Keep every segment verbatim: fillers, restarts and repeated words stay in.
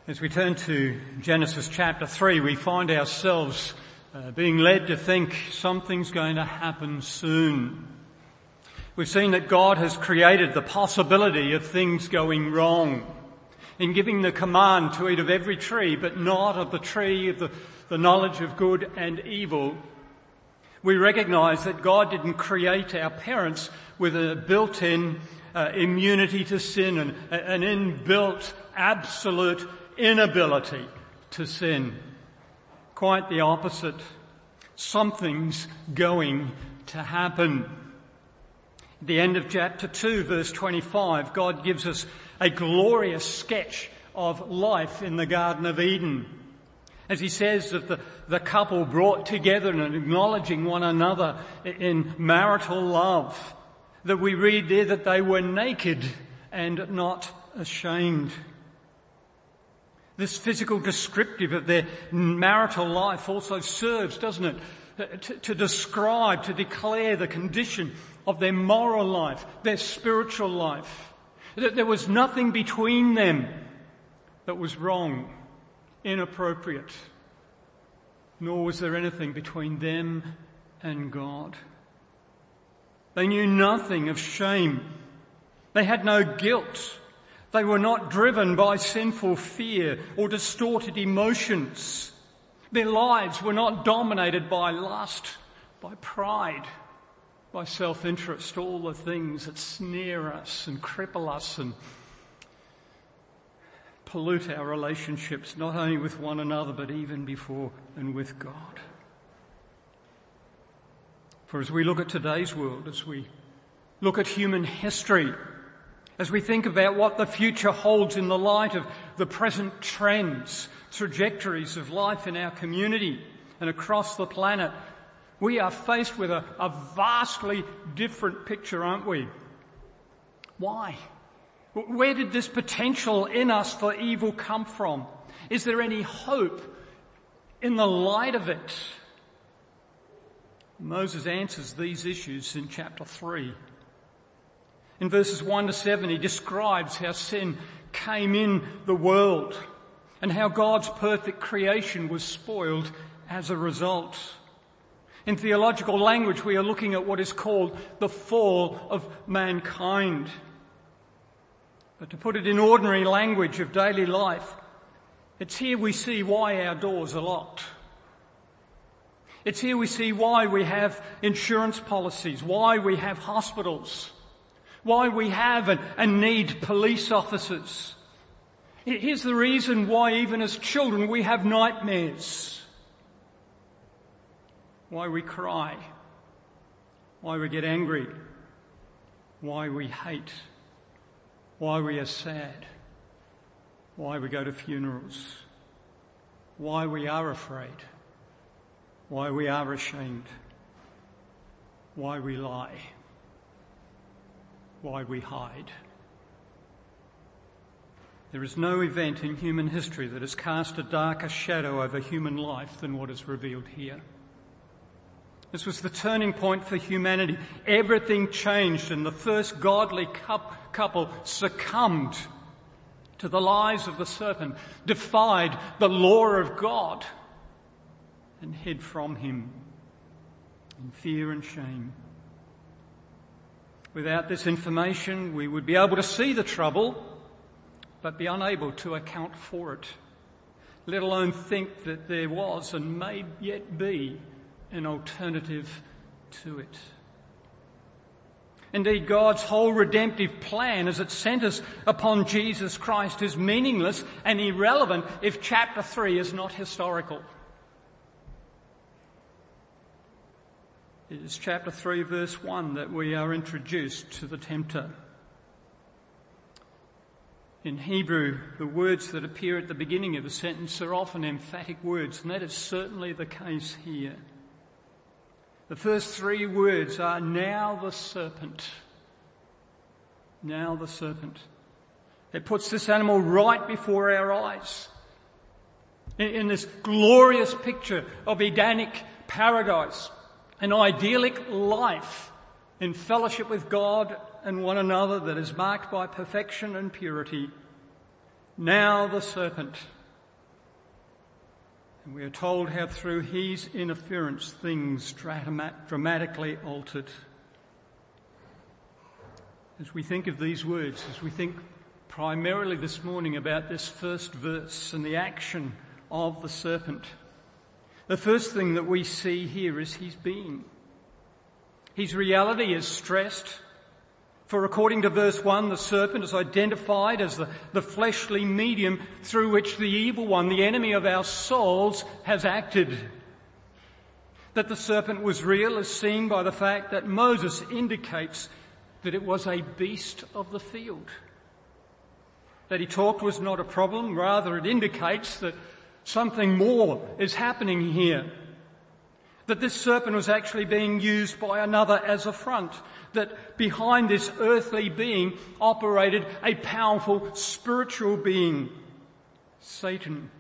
As we turn to Genesis chapter three, we find ourselves uh, being led to think something's going to happen soon. We've seen that God has created the possibility of things going wrong in giving the command to eat of every tree, but not of the tree of the, the knowledge of good and evil. We recognise that God didn't create our parents with a built-in uh, immunity to sin and an inbuilt absolute inability to sin. Quite the opposite. Something's going to happen. At the end of chapter two, verse twenty-five, God gives us a glorious sketch of life in the Garden of Eden. As he says that the, the couple brought together and acknowledging one another in marital love, that we read there that they were naked and not ashamed. This physical descriptive of their marital life also serves, doesn't it, to, to describe, to declare the condition of their moral life, their spiritual life. That there was nothing between them that was wrong, inappropriate, nor was there anything between them and God. They knew nothing of shame. They had no guilt. They were not driven by sinful fear or distorted emotions. Their lives were not dominated by lust, by pride, by self-interest, all the things that snare us and cripple us and pollute our relationships, not only with one another, but even before and with God. For as we look at today's world, as we look at human history, as we think about what the future holds in the light of the present trends, trajectories of life in our community and across the planet, we are faced with a, a vastly different picture, aren't we? Why? Where did this potential in us for evil come from? Is there any hope in the light of it? Moses answers these issues in chapter three. In verses one to seven, he describes how sin came in the world and how God's perfect creation was spoiled as a result. In theological language, we are looking at what is called the fall of mankind. But to put it in ordinary language of daily life, it's here we see why our doors are locked. It's here we see why we have insurance policies, why we have hospitals, why we have and, and need police officers. Here's the reason why even as children we have nightmares. Why we cry. Why we get angry. Why we hate. Why we are sad. Why we go to funerals. Why we are afraid. Why we are ashamed. Why we lie. Why we hide. There is no event in human history that has cast a darker shadow over human life than what is revealed here. This was the turning point for humanity. Everything changed and the first godly couple succumbed to the lies of the serpent, defied the law of God and hid from him in fear and shame. Without this information, we would be able to see the trouble, but be unable to account for it, let alone think that there was and may yet be an alternative to it. Indeed, God's whole redemptive plan as it centres upon Jesus Christ is meaningless and irrelevant if chapter three is not historical. It is chapter three, verse one, that we are introduced to the tempter. In Hebrew, the words that appear at the beginning of a sentence are often emphatic words, and that is certainly the case here. The first three words are, now the serpent. Now the serpent. It puts this animal right before our eyes. In, in this glorious picture of Edenic paradise, an idyllic life in fellowship with God and one another that is marked by perfection and purity. Now the serpent, And we are told how through his interference things dramatically altered. As we think of these words, as we think primarily this morning about this first verse and the action of the serpent, the first thing that we see here is his being. His reality is stressed, for according to verse one, the serpent is identified as the, the fleshly medium through which the evil one, the enemy of our souls, has acted. That the serpent was real is seen by the fact that Moses indicates that it was a beast of the field. That he talked was not a problem, rather it indicates that something more is happening here. That this serpent was actually being used by another as a front. That behind this earthly being operated a powerful spiritual being, Satan.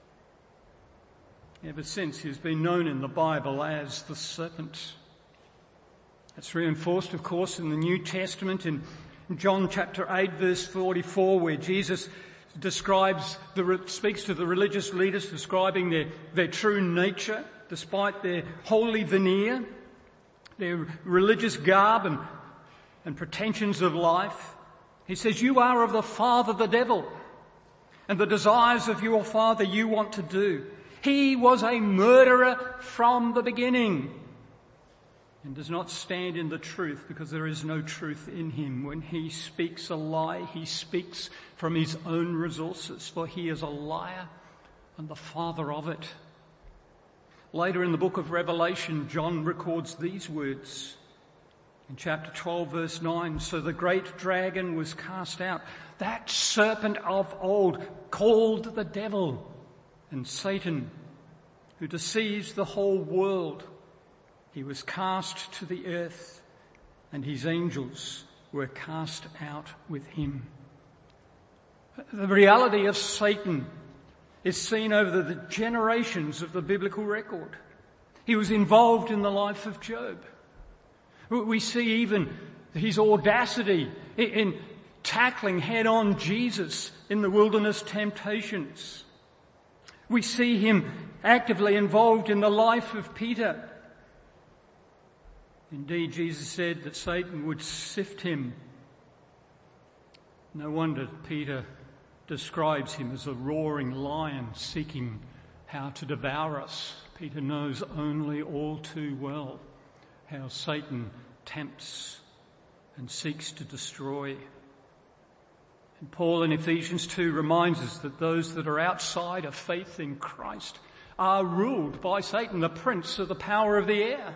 Ever since he's been known in the Bible as the serpent. That's reinforced, of course, in the New Testament in John chapter eight verse forty-four, where Jesus describes, the, speaks to the religious leaders describing their, their true nature, despite their holy veneer, their religious garb and, and pretensions of life. He says, you are of the father, the devil, and the desires of your father you want to do. He was a murderer from the beginning and does not stand in the truth because there is no truth in him. When he speaks a lie, he speaks from his own resources, for he is a liar and the father of it. Later in the book of Revelation, John records these words in chapter twelve verse nine. So the great dragon was cast out, that serpent of old called the devil and Satan, who deceives the whole world. He was cast to the earth, and his angels were cast out with him. The reality of Satan is seen over the generations of the biblical record. He was involved in the life of Job. We see even his audacity in tackling head-on Jesus in the wilderness temptations. We see him actively involved in the life of Peter. Indeed, Jesus said that Satan would sift him. No wonder Peter describes him as a roaring lion seeking how to devour us. Peter knows only all too well how Satan tempts and seeks to destroy. And Paul in Ephesians two reminds us that those that are outside of faith in Christ are ruled by Satan, the prince of the power of the air.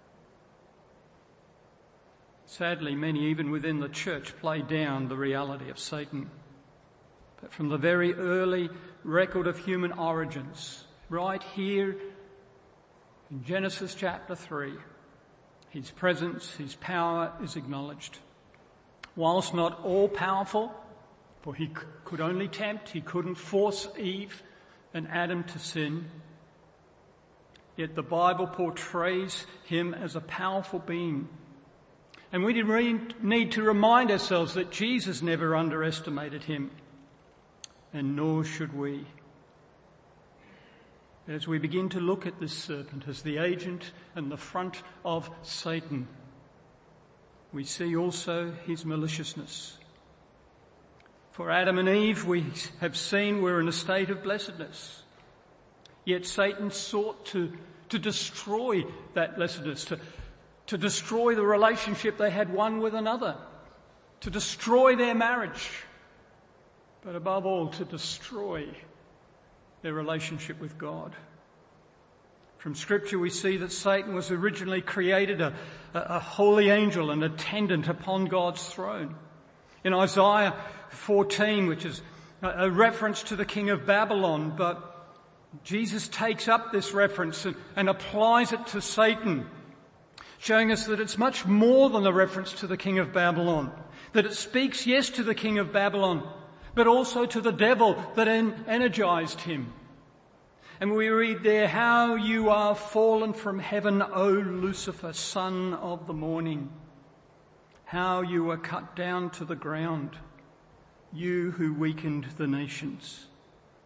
Sadly, many even within the church play down the reality of Satan. But from the very early record of human origins, right here in Genesis chapter three, his presence, his power is acknowledged. Whilst not all powerful, for he could only tempt, he couldn't force Eve and Adam to sin, yet the Bible portrays him as a powerful being. And we need to remind ourselves that Jesus never underestimated him, and nor should we. As we begin to look at this serpent as the agent and the front of Satan, we see also his maliciousness. For Adam and Eve, we have seen, were in a state of blessedness. Yet Satan sought to, to destroy that blessedness, to to destroy the relationship they had one with another, to destroy their marriage, but above all, to destroy their relationship with God. From Scripture we see that Satan was originally created a, a, a holy angel and attendant upon God's throne. In Isaiah fourteen, which is a, a reference to the king of Babylon, but Jesus takes up this reference and, and applies it to Satan, showing us that it's much more than a reference to the king of Babylon. That it speaks, yes, to the king of Babylon, but also to the devil that en- energized him. And we read there, how you are fallen from heaven, O Lucifer, son of the morning. How you were cut down to the ground, you who weakened the nations.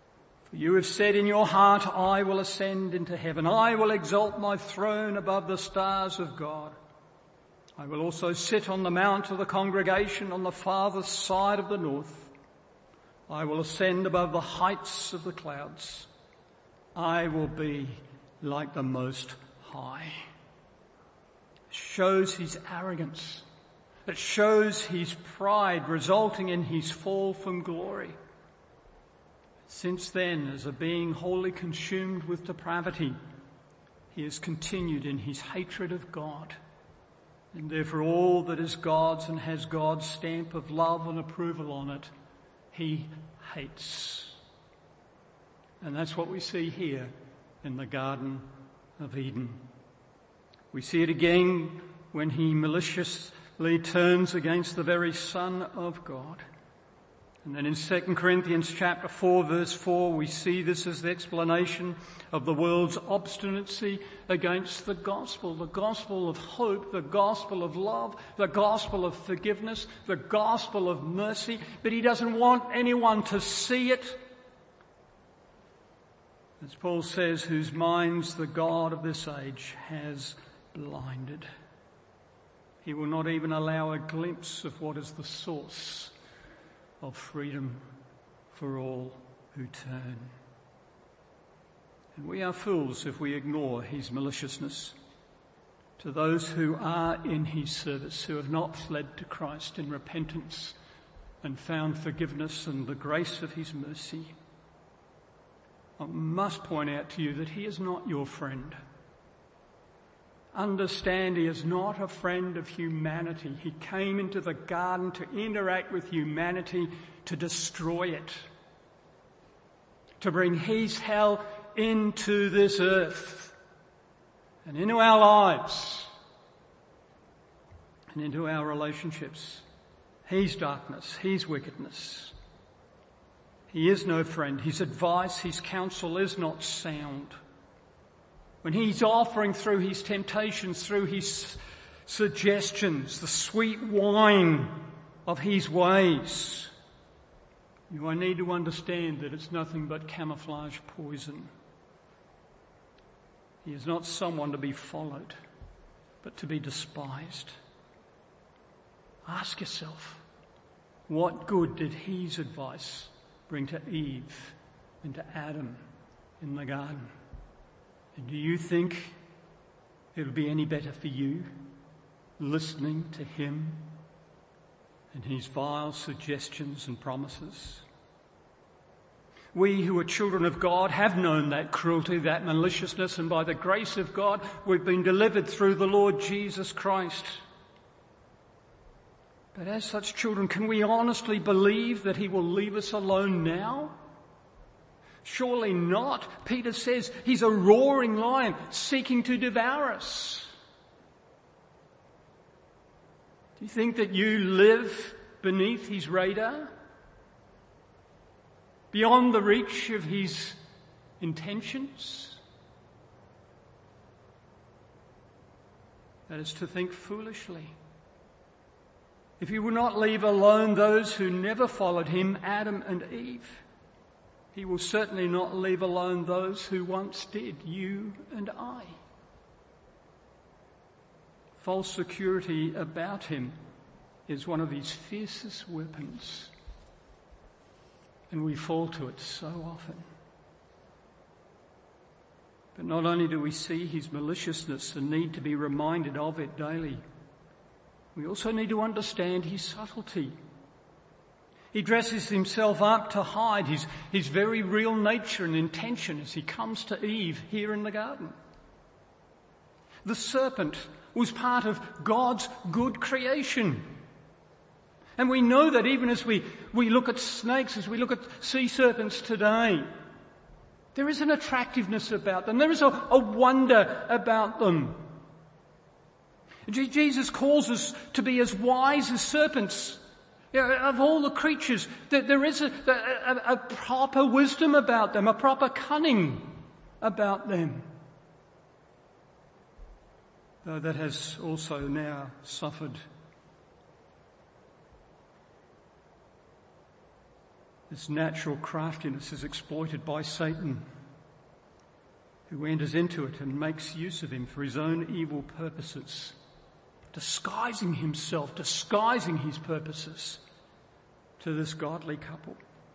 For you have said in your heart, I will ascend into heaven. I will exalt my throne above the stars of God. I will also sit on the mount of the congregation on the farthest side of the north. I will ascend above the heights of the clouds. I will be like the Most High. It shows his arrogance. It shows his pride resulting in his fall from glory. Since then, as a being wholly consumed with depravity, he has continued in his hatred of God. And therefore all that is God's and has God's stamp of love and approval on it, he hates. And that's what we see here in the Garden of Eden. We see it again when he maliciously turns against the very Son of God. And then in Second Corinthians chapter four verse four, we see this as the explanation of the world's obstinacy against the gospel, the gospel of hope, the gospel of love, the gospel of forgiveness, the gospel of mercy. But he doesn't want anyone to see it. As Paul says, whose minds the God of this age has blinded. He will not even allow a glimpse of what is the source of freedom for all who turn. And we are fools if we ignore his maliciousness. To those who are in his service, who have not fled to Christ in repentance and found forgiveness and the grace of his mercy, I must point out to you that he is not your friend. Understand, he is not a friend of humanity. He came into the garden to interact with humanity, to destroy it, to bring his hell into this earth and into our lives and into our relationships. His darkness, his wickedness. He is no friend. His advice, his counsel is not sound. When he's offering through his temptations, through his suggestions, the sweet wine of his ways, you I need to understand that it's nothing but camouflage poison. He is not someone to be followed, but to be despised. Ask yourself, what good did his advice bring to Eve and to Adam in the garden? And do you think it'll be any better for you listening to him and his vile suggestions and promises? We who are children of God have known that cruelty, that maliciousness, and by the grace of God we've been delivered through the Lord Jesus Christ. But as such children, can we honestly believe that he will leave us alone now? Surely not. Peter says he's a roaring lion seeking to devour us. Do you think that you live beneath his radar? Beyond the reach of his intentions? That is to think foolishly. If he will not leave alone those who never followed him, Adam and Eve, he will certainly not leave alone those who once did, you and I. False security about him is one of his fiercest weapons, and we fall to it so often. But not only do we see his maliciousness and need to be reminded of it daily, we also need to understand his subtlety. He dresses himself up to hide his, his very real nature and intention as he comes to Eve here in the garden. The serpent was part of God's good creation. And we know that even as we, we look at snakes, as we look at sea serpents today, there is an attractiveness about them. There is a, a wonder about them. Jesus calls us to be as wise as serpents. You know, of all the creatures, there, there is a, a, a proper wisdom about them, a proper cunning about them. Though that has also now suffered This natural craftiness is exploited by Satan, who enters into it and makes use of him for his own evil purposes, disguising himself, disguising his purposes to this godly couple.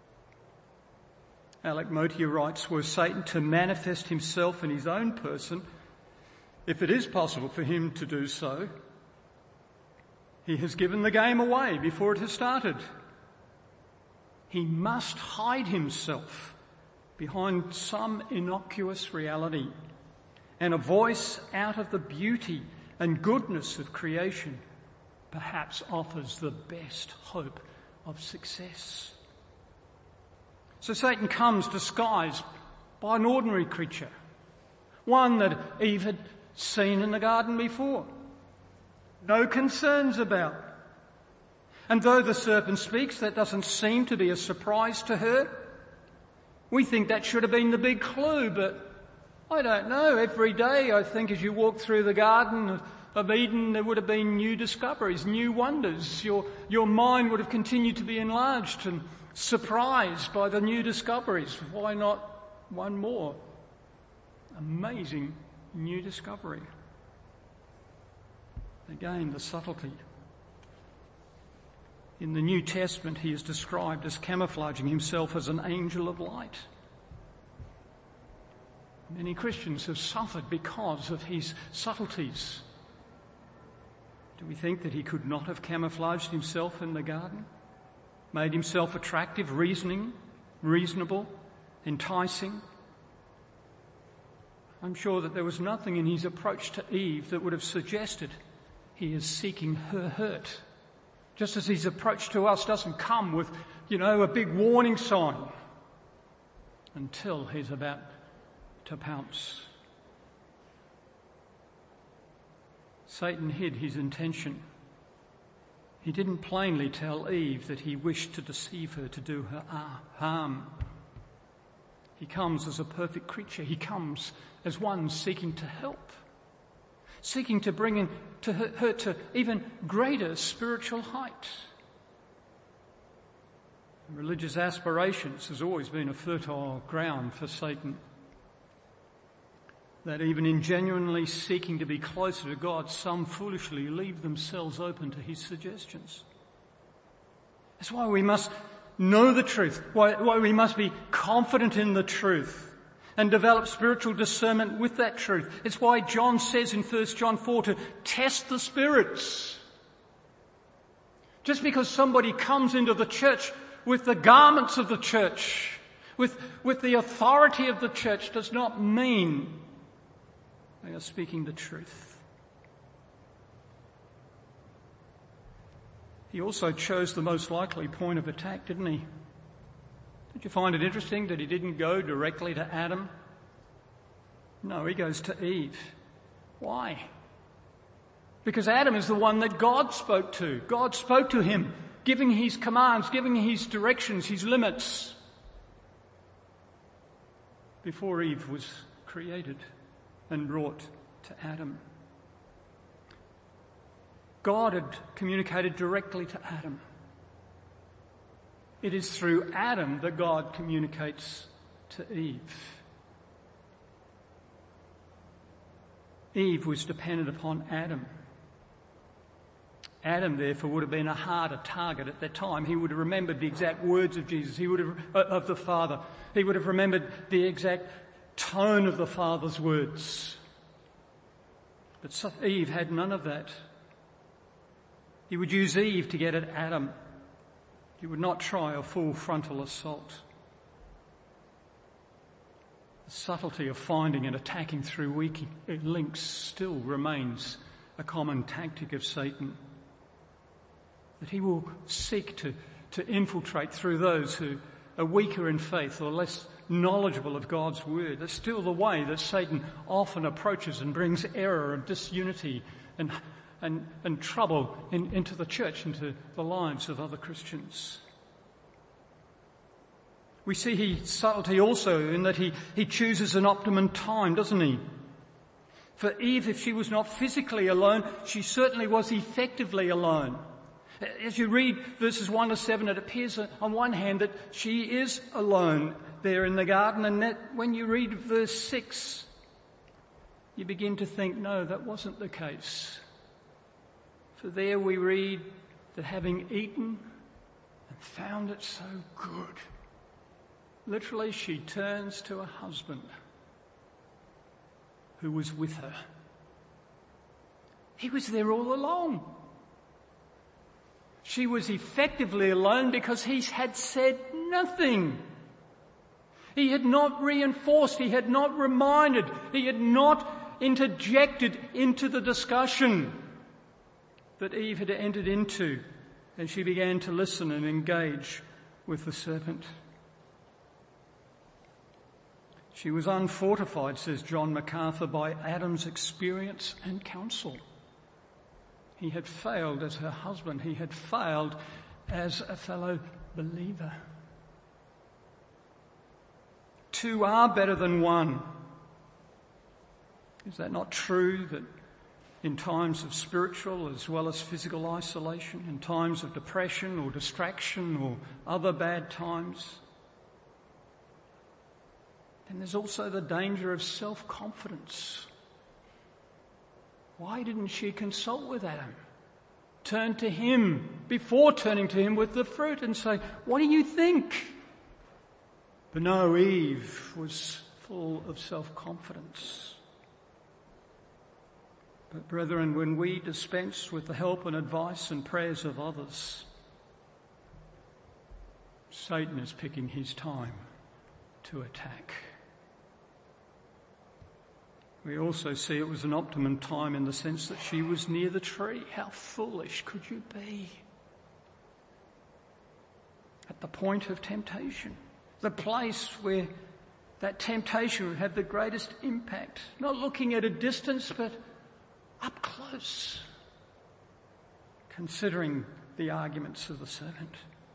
Alec Motyer writes, were Satan to manifest himself in his own person, if it is possible for him to do so, he has given the game away before it has started. He must hide himself behind some innocuous reality, and a voice out of the beauty and goodness of creation perhaps offers the best hope of success. So Satan comes disguised by an ordinary creature, one that Eve had seen in the garden before, no concerns about. And though the serpent speaks, that doesn't seem to be a surprise to her. We think that should have been the big clue, but I don't know. Every day, I think, as you walk through the Garden of, of Eden, there would have been new discoveries, new wonders. Your, your mind would have continued to be enlarged and surprised by the new discoveries. Why not one more? Amazing new discovery. Again, the subtlety. In the New Testament, he is described as camouflaging himself as an angel of light. Many Christians have suffered because of his subtleties. Do we think that he could not have camouflaged himself in the garden? Made himself attractive, reasoning, reasonable, enticing? I'm sure that there was nothing in his approach to Eve that would have suggested he is seeking her hurt. Just as his approach to us doesn't come with, you know, a big warning sign until he's about to pounce. Satan hid his intention. He didn't plainly tell Eve that he wished to deceive her, to do her harm. He comes as a perfect creature. He comes as one seeking to help, seeking to bring in to her, her to even greater spiritual height. Religious aspirations has always been a fertile ground for Satan. That even in genuinely seeking to be closer to God, some foolishly leave themselves open to his suggestions. That's why we must know the truth, why, why we must be confident in the truth and develop spiritual discernment with that truth. It's why John says in First John four to test the spirits. Just because somebody comes into the church with the garments of the church, with, with the authority of the church, does not mean they are speaking the truth. He also chose the most likely point of attack, didn't he? Did you find it interesting that he didn't go directly to Adam? No, he goes to Eve. Why? Because Adam is the one that God spoke to. God spoke to him, giving his commands, giving his directions, his limits, before Eve was created and brought to Adam. God had communicated directly to Adam. It is through Adam that God communicates to Eve. Eve was dependent upon Adam. Adam, therefore, would have been a harder target at that time. He would have remembered the exact words of Jesus. He would have, of the Father. He would have remembered the exact tone of the Father's words. But Eve had none of that. He would use Eve to get at Adam. He would not try a full frontal assault. The subtlety of finding and attacking through weak links still remains a common tactic of Satan. That he will seek to, to infiltrate through those who are weaker in faith or less knowledgeable of God's word. That's still the way that Satan often approaches and brings error and disunity and and, and trouble in, into the church, into the lives of other Christians. We see his subtlety also in that he, he chooses an optimum time, doesn't he? For Eve, if she was not physically alone, she certainly was effectively alone. As you read verses one to seven, it appears on one hand that she is alone there in the garden, and that when you read verse six, you begin to think, no, that wasn't the case. For there we read that having eaten and found it so good, literally she turns to her husband who was with her. He was there all along. She was effectively alone because he had said nothing. He had not reinforced, he had not reminded, he had not interjected into the discussion that Eve had entered into as she began to listen and engage with the serpent. She was unfortified, says John MacArthur, by Adam's experience and counsel. He had failed as her husband. He had failed as a fellow believer. Two are better than one. Is that not true, that in times of spiritual as well as physical isolation, in times of depression or distraction or other bad times, then there's also the danger of self-confidence. Why didn't she consult with Adam? Turn to him before turning to him with the fruit and say, what do you think? But no, Eve was full of self-confidence. But brethren, when we dispense with the help and advice and prayers of others, Satan is picking his time to attack. We also see it was an optimum time in the sense that she was near the tree. How foolish could you be? At the point of temptation, the place where that temptation would have the greatest impact, not looking at a distance but up close, considering the arguments of the serpent.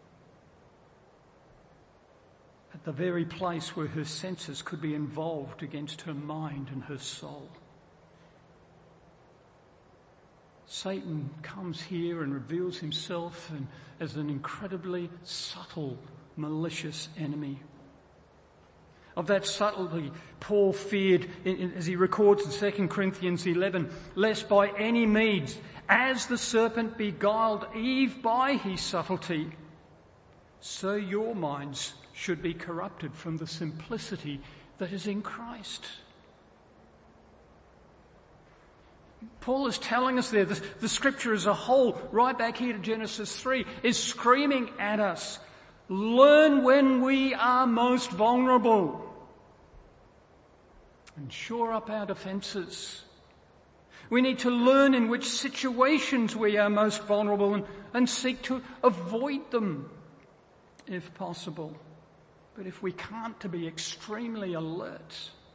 At the very place where her senses could be involved against her mind and her soul. Satan comes here and reveals himself as an incredibly subtle, malicious enemy. Of that subtlety, Paul feared, as he records in Second Corinthians eleven, lest by any means, as the serpent beguiled Eve by his subtlety, so your minds should be corrupted from the simplicity that is in Christ. Paul is telling us there, the, the scripture as a whole, right back here to Genesis three, is screaming at us, learn when we are most vulnerable and shore up our defences. We need to learn in which situations we are most vulnerable and, and seek to avoid them if possible. But if we can't, to be extremely alert.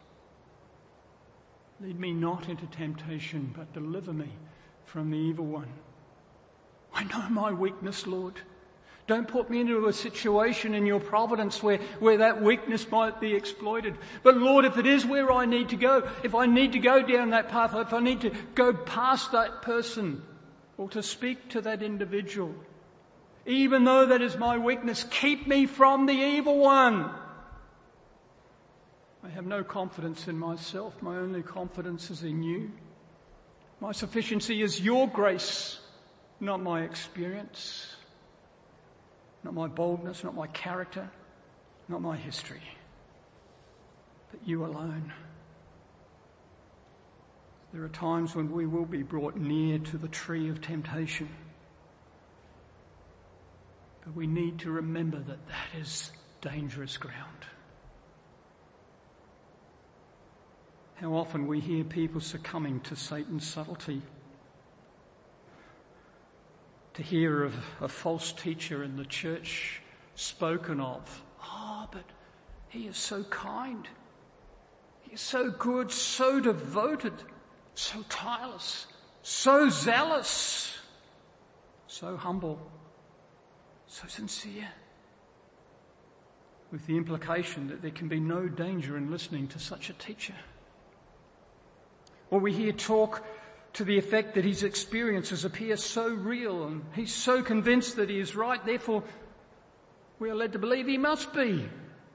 Lead me not into temptation, but deliver me from the evil one. I know my weakness, Lord. Don't put me into a situation in your providence where, where that weakness might be exploited. But Lord, if it is where I need to go, if I need to go down that path, if I need to go past that person or to speak to that individual, even though that is my weakness, keep me from the evil one. I have no confidence in myself. My only confidence is in you. My sufficiency is your grace, not my experience, not my boldness, not my character, not my history, but you alone. There are times when we will be brought near to the tree of temptation. But we need to remember that that is dangerous ground. How often we hear people succumbing to Satan's subtlety. To hear of a false teacher in the church spoken of. Oh, but he is so kind. He is so good, so devoted, so tireless, so zealous, so humble. So sincere, with the implication that there can be no danger in listening to such a teacher. Or we hear talk to the effect that his experiences appear so real and he's so convinced that he is right, therefore we are led to believe he must be.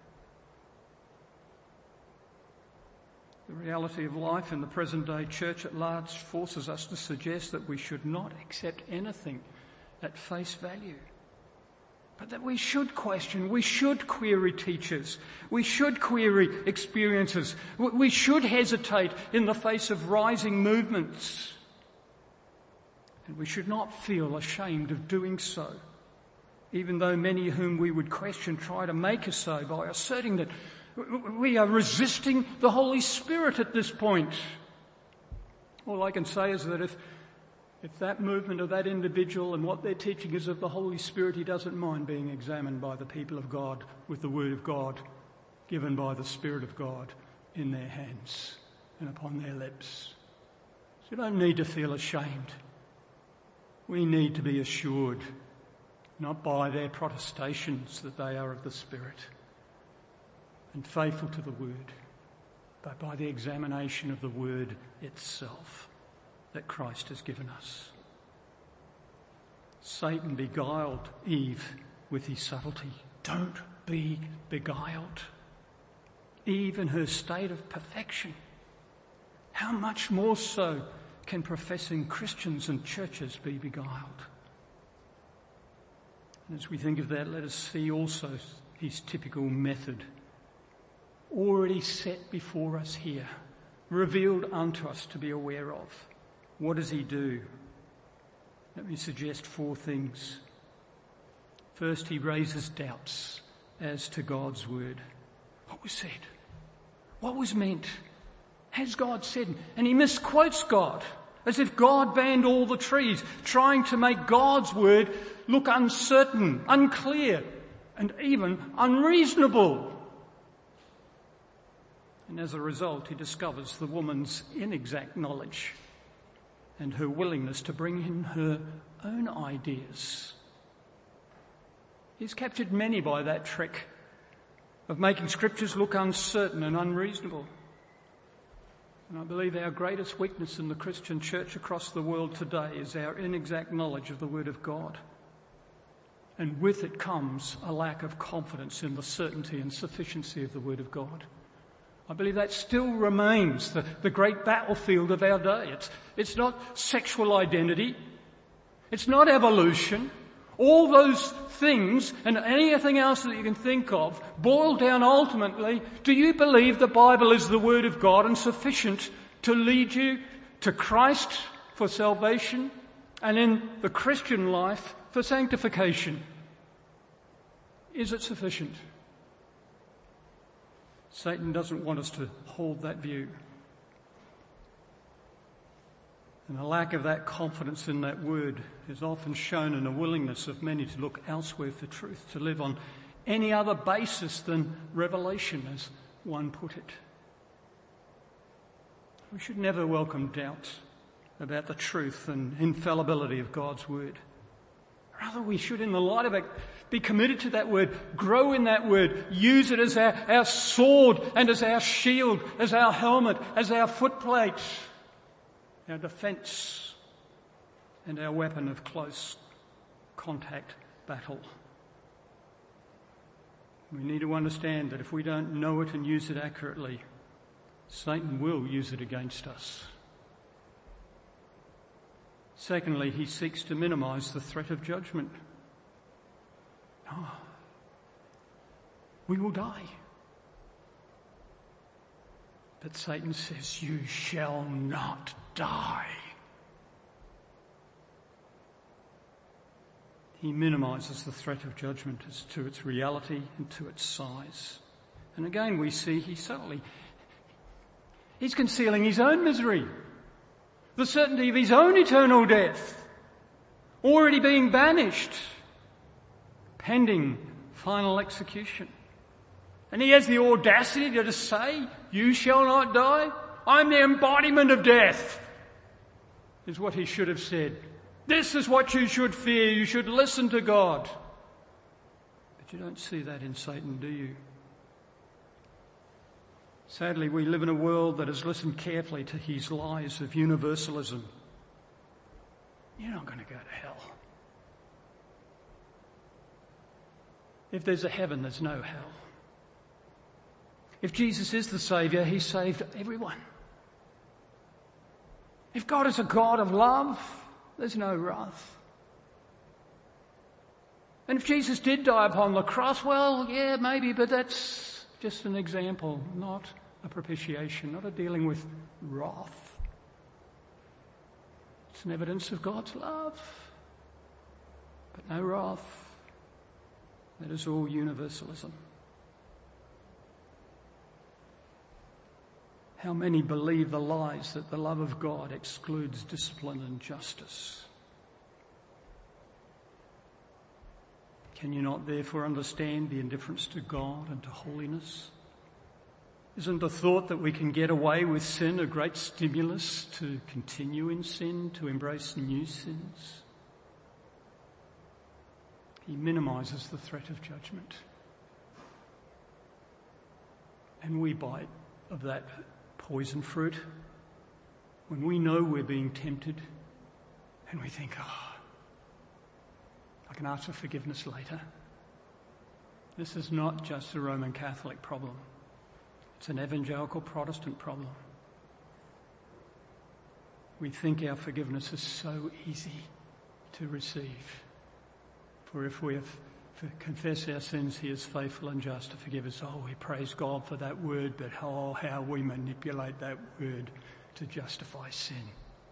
The reality of life in the present day church at large forces us to suggest that we should not accept anything at face value, but that we should question, we should query teachers, we should query experiences, we should hesitate in the face of rising movements, and we should not feel ashamed of doing so, even though many whom we would question try to make us so by asserting that we are resisting the Holy Spirit at this point. All I can say is that if If that movement of that individual and what they're teaching is of the Holy Spirit, he doesn't mind being examined by the people of God with the Word of God given by the Spirit of God in their hands and upon their lips. So you don't need to feel ashamed. We need to be assured, not by their protestations that they are of the Spirit and faithful to the Word, but by the examination of the Word itself that Christ has given us. Satan beguiled Eve with his subtlety. Don't be beguiled. Eve in her state of perfection. How much more so can professing Christians and churches be beguiled? And as we think of that, let us see also his typical method, already set before us here, revealed unto us to be aware of. What does he do? Let me suggest four things. First, he raises doubts as to God's word. What was said? What was meant? Has God said? And he misquotes God, as if God banned all the trees, trying to make God's word look uncertain, unclear, and even unreasonable. And as a result, he discovers the woman's inexact knowledge and her willingness to bring in her own ideas. He's captured many by that trick of making scriptures look uncertain and unreasonable. And I believe our greatest weakness in the Christian church across the world today is our inexact knowledge of the Word of God. And with it comes a lack of confidence in the certainty and sufficiency of the Word of God. I believe that still remains the, the great battlefield of our day. It's, it's not sexual identity. It's not evolution. All those things and anything else that you can think of boil down ultimately, do you believe the Bible is the Word of God and sufficient to lead you to Christ for salvation and in the Christian life for sanctification? Is it sufficient? Satan doesn't want us to hold that view. And the lack of that confidence in that word is often shown in a willingness of many to look elsewhere for truth, to live on any other basis than revelation, as one put it. We should never welcome doubts about the truth and infallibility of God's word. Rather, we should, in the light of it, be committed to that word, grow in that word, use it as our, our sword and as our shield, as our helmet, as our footplate, our defence and our weapon of close contact battle. We need to understand that if we don't know it and use it accurately, Satan will use it against us. Secondly, he seeks to minimise the threat of judgment. Oh, we will die. But Satan says, you shall not die. He minimises the threat of judgment as to its reality and to its size. And again we see he subtly, he's concealing his own misery. The certainty of his own eternal death, already being banished, pending final execution. And he has the audacity to just say, you shall not die. I'm the embodiment of death, is what he should have said. This is what you should fear. You should listen to God. But you don't see that in Satan, do you? Sadly, we live in a world that has listened carefully to his lies of universalism you're not going to go to hell. If there's a heaven, there's no hell. If Jesus is the Saviour, he saved everyone. If God is a God of love, there's no wrath. And if Jesus did die upon the cross, well, yeah, maybe, but that's just an example, not a propitiation, not a dealing with wrath. It's an evidence of God's love, but no wrath. That is all universalism. How many believe the lies that the love of God excludes discipline and justice? Can you not therefore understand the indifference to God and to holiness? Isn't the thought that we can get away with sin a great stimulus to continue in sin, to embrace new sins? He minimises the threat of judgment. And we bite of that poison fruit when we know we're being tempted and we think, oh, I can ask for forgiveness later. This is not just a Roman Catholic problem. It's an evangelical Protestant problem. We think our forgiveness is so easy to receive. For if we have confess our sins, he is faithful and just to forgive us. Oh, we praise God for that word, but oh, how we manipulate that word to justify sin.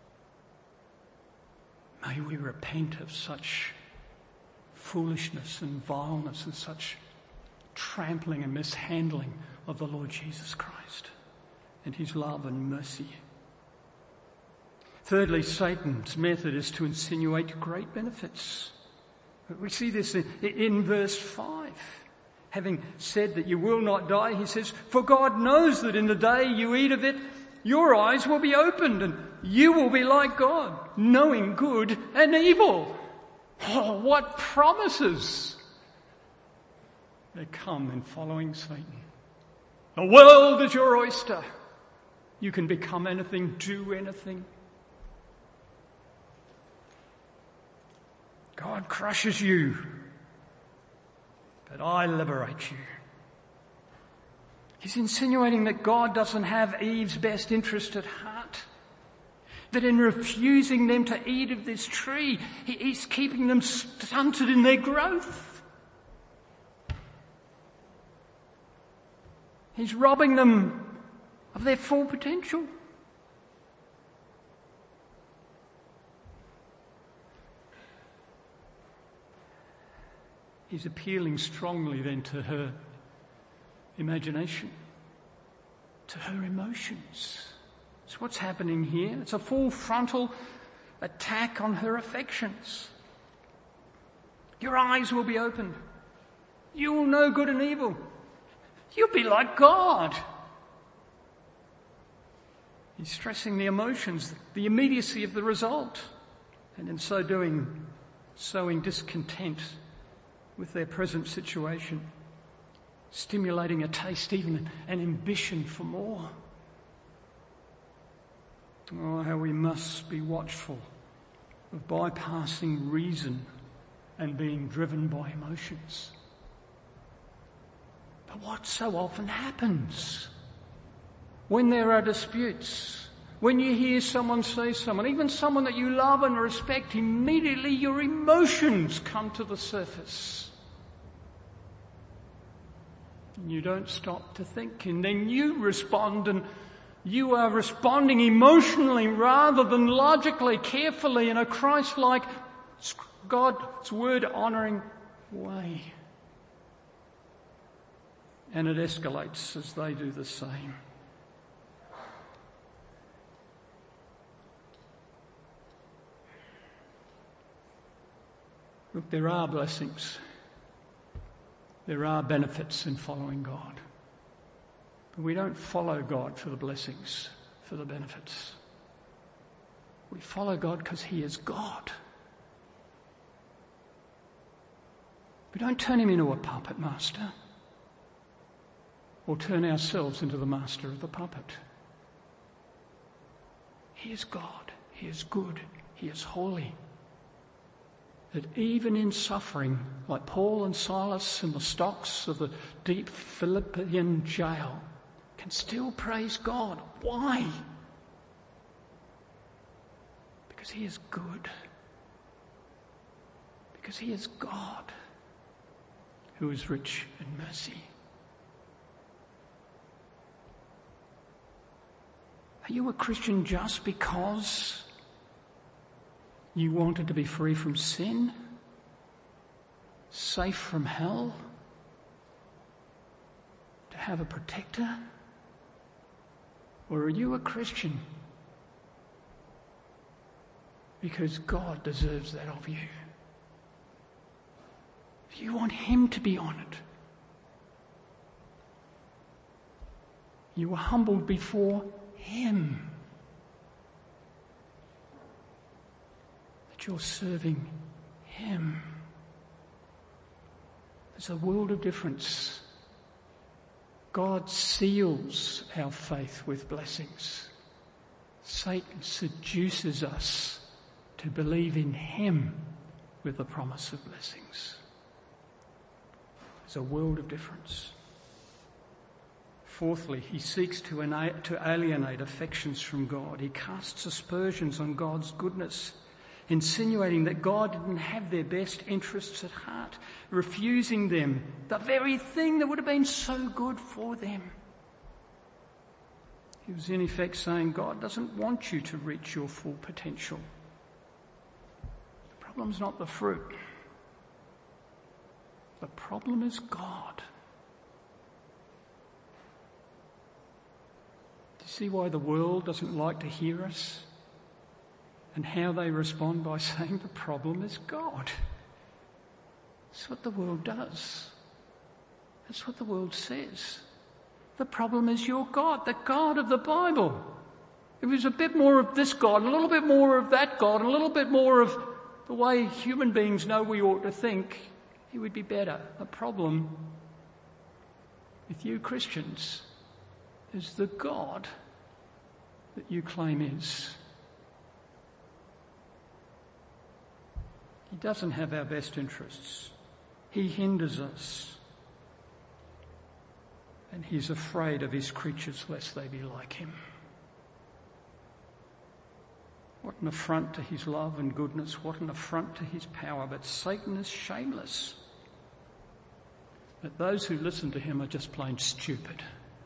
May we repent of such foolishness and vileness and such trampling and mishandling of the Lord Jesus Christ and his love and mercy. Thirdly, Satan's method is to insinuate great benefits. We see this in, in verse five. Having said that you will not die, he says, for God knows that in the day you eat of it, your eyes will be opened and you will be like God, knowing good and evil. Oh, what promises they come in following Satan. The world is your oyster. You can become anything, do anything. God crushes you, but I liberate you. He's insinuating that God doesn't have Eve's best interest at heart. That in refusing them to eat of this tree, he's keeping them stunted in their growth. He's robbing them of their full potential. He's appealing strongly then to her imagination, to her emotions. It's what's happening here. It's a full frontal attack on her affections. Your eyes will be opened. You will know good and evil. You'll be like God. He's stressing the emotions, the immediacy of the result, and in so doing, sowing discontent with their present situation, stimulating a taste, even an ambition for more. Oh, how we must be watchful of bypassing reason and being driven by emotions. But what so often happens when there are disputes, when you hear someone say someone, even someone that you love and respect, immediately your emotions come to the surface. You don't stop to think, and then you respond, and you are responding emotionally rather than logically, carefully, in a Christ-like, God's word-honouring way. And it escalates as they do the same. Look, there are blessings. There are benefits in following God. But we don't follow God for the blessings, for the benefits. We follow God because he is God. We don't turn him into a puppet master or turn ourselves into the master of the puppet. He is God. He is good. He is holy. that even in suffering, like Paul and Silas in the stocks of the deep Philippian jail, can still praise God. Why? Because he is good. Because he is God, who is rich in mercy. Are you a Christian just because you wanted to be free from sin, safe from hell, to have a protector? Or are you a Christian because God deserves that of you? You want him to be honoured. You were humbled before him. That you're serving him. There's a world of difference. God seals our faith with blessings. Satan seduces us to believe in him with the promise of blessings. There's a world of difference. Fourthly, he seeks to, ena- to alienate affections from God. He casts aspersions on God's goodness, insinuating that God didn't have their best interests at heart, refusing them the very thing that would have been so good for them. He was in effect saying, God doesn't want you to reach your full potential. The problem's not the fruit. The problem is God. Do you see why the world doesn't like to hear us? And how they respond by saying the problem is God. That's what the world does. That's what the world says. The problem is your God, the God of the Bible. If it was a bit more of this God, a little bit more of that God, a little bit more of the way human beings know we ought to think, he would be better. The problem with you Christians is the God that you claim is. He doesn't have our best interests. He hinders us. And he's afraid of his creatures lest they be like him. What an affront to his love and goodness. What an affront to his power. But Satan is shameless. But those who listen to him are just plain stupid.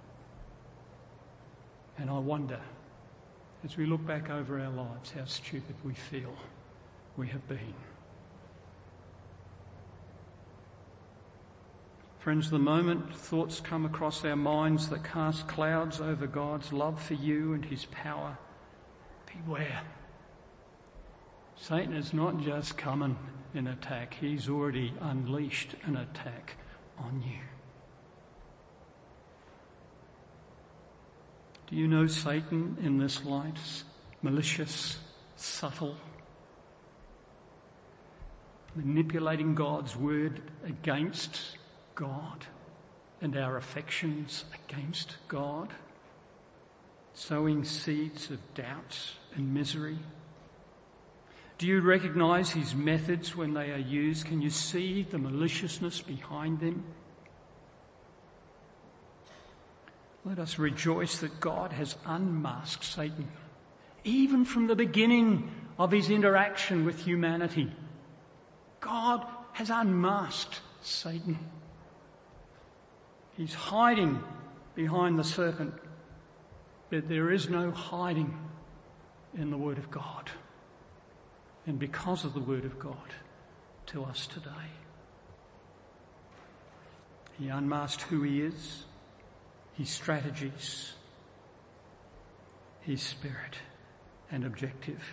And I wonder, as we look back over our lives, how stupid we feel we have been. Friends, the moment thoughts come across our minds that cast clouds over God's love for you and his power, beware. Satan is not just coming in attack, he's already unleashed an attack on you. Do you know Satan in this light? Malicious, subtle, manipulating God's word against God and our affections against God, sowing seeds of doubt and misery. Do you recognise his methods when they are used? Can you see the maliciousness behind them? Let us rejoice that God has unmasked Satan, even from the beginning of his interaction with humanity. God has unmasked Satan. He's hiding behind the serpent, but there is no hiding in the Word of God. And because of the Word of God to us today, he unmasked who he is, his strategies, his spirit and objective.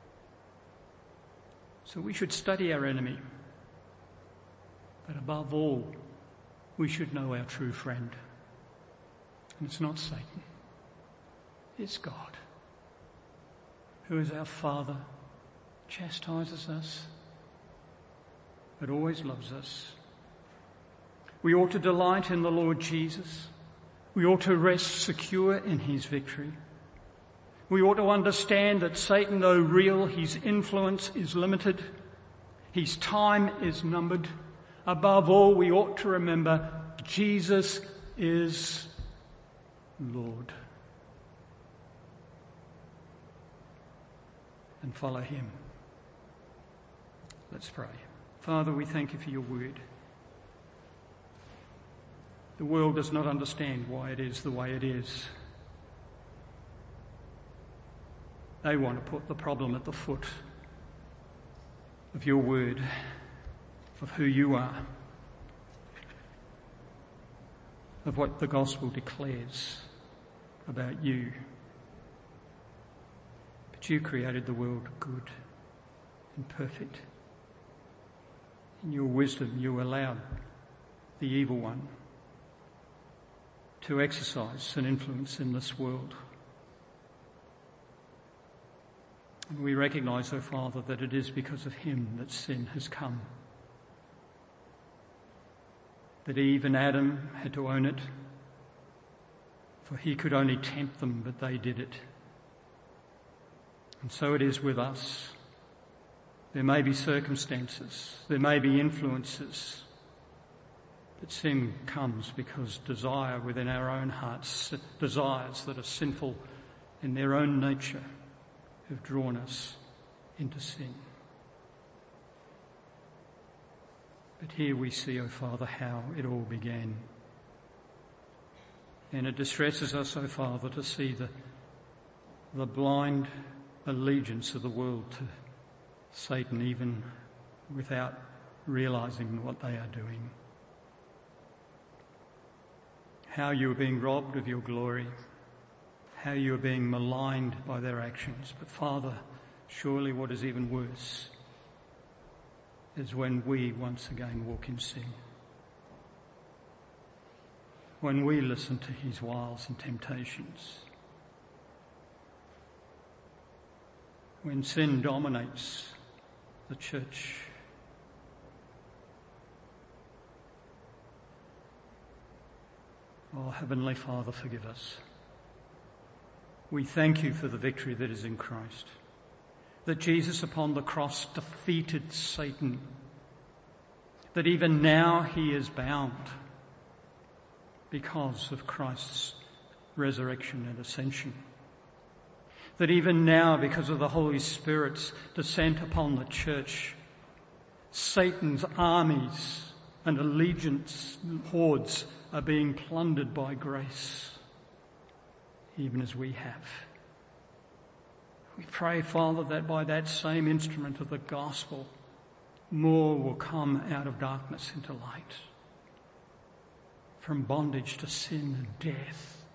So we should study our enemy, but above all, we should know our true friend. And it's not Satan, it's God, who is our Father, chastises us, but always loves us. We ought to delight in the Lord Jesus. We ought to rest secure in his victory. We ought to understand that Satan, though real, his influence is limited. His time is numbered. Above all, we ought to remember Jesus is Lord. And follow him. Let's pray. Father, we thank you for your word. The world does not understand why it is the way it is. They want to put the problem at the foot of your word, of who you are, of what the gospel declares about you. But you created the world good and perfect. In your wisdom, you allowed the evil one to exercise an influence in this world. And we recognise, O Father, that it is because of him that sin has come. That Eve and Adam had to own it, for he could only tempt them, but they did it. And so it is with us. There may be circumstances, there may be influences, but sin comes because desire within our own hearts, desires that are sinful in their own nature, have drawn us into sin. But here we see, O Father, how it all began. And it distresses us, O Father, to see the, the blind allegiance of the world to Satan, even without realising what they are doing. How you are being robbed of your glory, how you are being maligned by their actions. But Father, surely what is even worse is when we once again walk in sin. When we listen to his wiles and temptations. When sin dominates the church. Oh, Heavenly Father, forgive us. We thank you for the victory that is in Christ. That Jesus upon the cross defeated Satan. That even now he is bound because of Christ's resurrection and ascension. That even now, because of the Holy Spirit's descent upon the church, Satan's armies and allegiance hordes are being plundered by grace, even as we have. We pray, Father, that by that same instrument of the gospel, more will come out of darkness into light, from bondage to sin and death,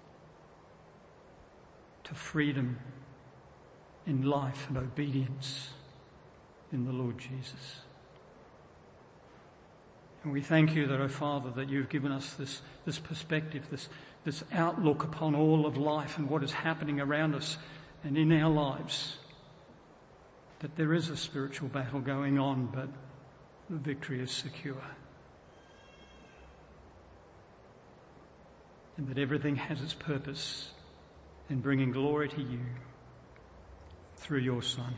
to freedom in life and obedience in the Lord Jesus. And we thank you that, O Father, that you've given us this, this perspective, this, this outlook upon all of life and what is happening around us and in our lives. That there is a spiritual battle going on, but the victory is secure. And that everything has its purpose in bringing glory to you through your Son.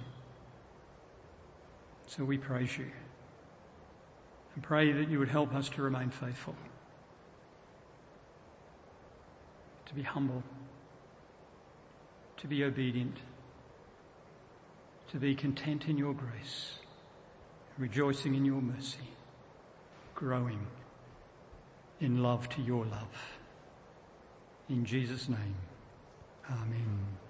So we praise you and pray that you would help us to remain faithful, to be humble, to be obedient, to be content in your grace, rejoicing in your mercy, growing in love to your love. In Jesus' name, amen.